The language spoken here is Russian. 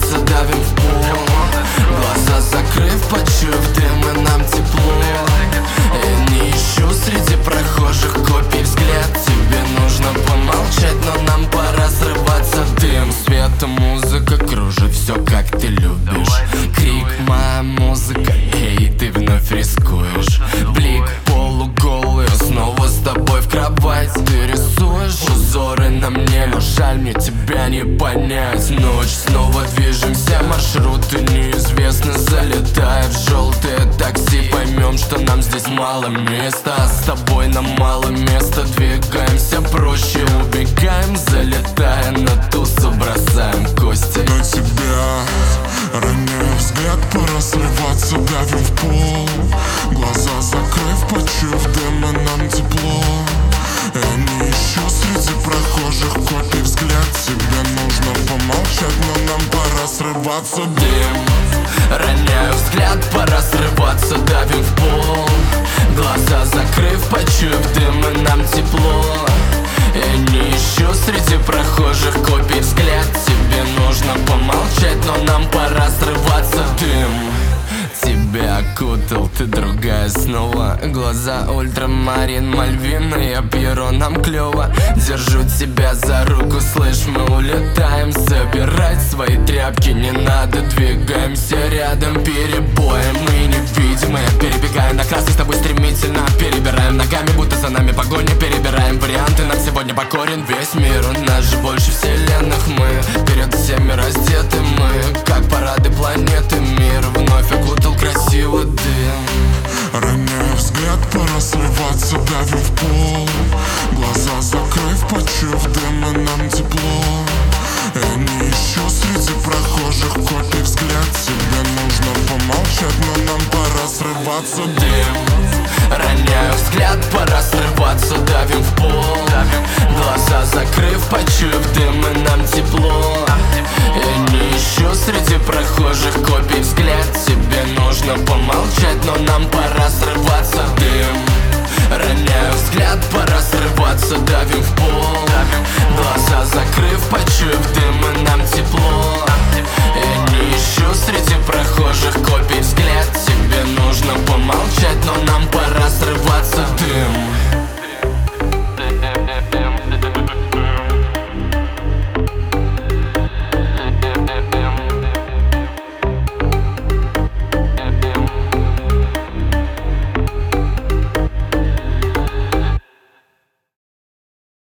срываться, давим в пол. Глаза закрыв, почуяв дым, и нам тепло. Я не ищу среди прохожих копий взгляд. Тебе нужно помолчать, но нам пора срываться. Дым, свет и музыка кружит все, как ты любишь. Крик, моя музыка, эй, ты вновь рискуешь. Блик, полуголый, снова с тобой в кровать. Ты рисуешь узоры на мне, но жаль мне тебя не понять. Ночь, снова движемся, маршруты неизвестны. Залетая в желтое такси, поймем, что нам здесь мало места. А с тобой нам мало места. Двигаемся проще, убегаем, залетая на тусу, бросаем кости. На тебя роняю взгляд, пора срываться, давим в пол. Глаза закрыв, почуяв дым, и нам тепло. Я не ищу среди прохожих копий взгляд. Тебе нужно помолчать, но нам пора срываться. Дым, роняю взгляд, пора срываться, давим в пол. Глаза закрыв, почуяв дым, и нам тепло. Я не ищу среди прохожих копий взгляд. Тебе нужно помолчать, но нам пора срываться. Дым тебя окутал, ты другая снова. Глаза ультрамарин, Мальвина, я Пьеро, нам клёво. Держу тебя за руку, слышь, мы улетаем. Собирать свои тряпки не надо, двигаемся рядом перебоем. Мы невидимые, перебегаем на красный, с тобой стремительно. Перебираем ногами, будто за нами погоня. Перебираем варианты, нам сегодня покорен весь мир. У нас же больше вселенных, мы перед всеми раздеты. Мы, как парады планеты, мир вновь окутал красиво дым. Роняю взгляд, пора срываться, давим в пол. Глаза закрыв, почуяв дым, и нам тепло. Я не ищу среди прохожих копий взгляд. Тебе нужно помолчать, но нам пора срываться. Дым, роняю взгляд, пора срываться, давим в пол. Глаза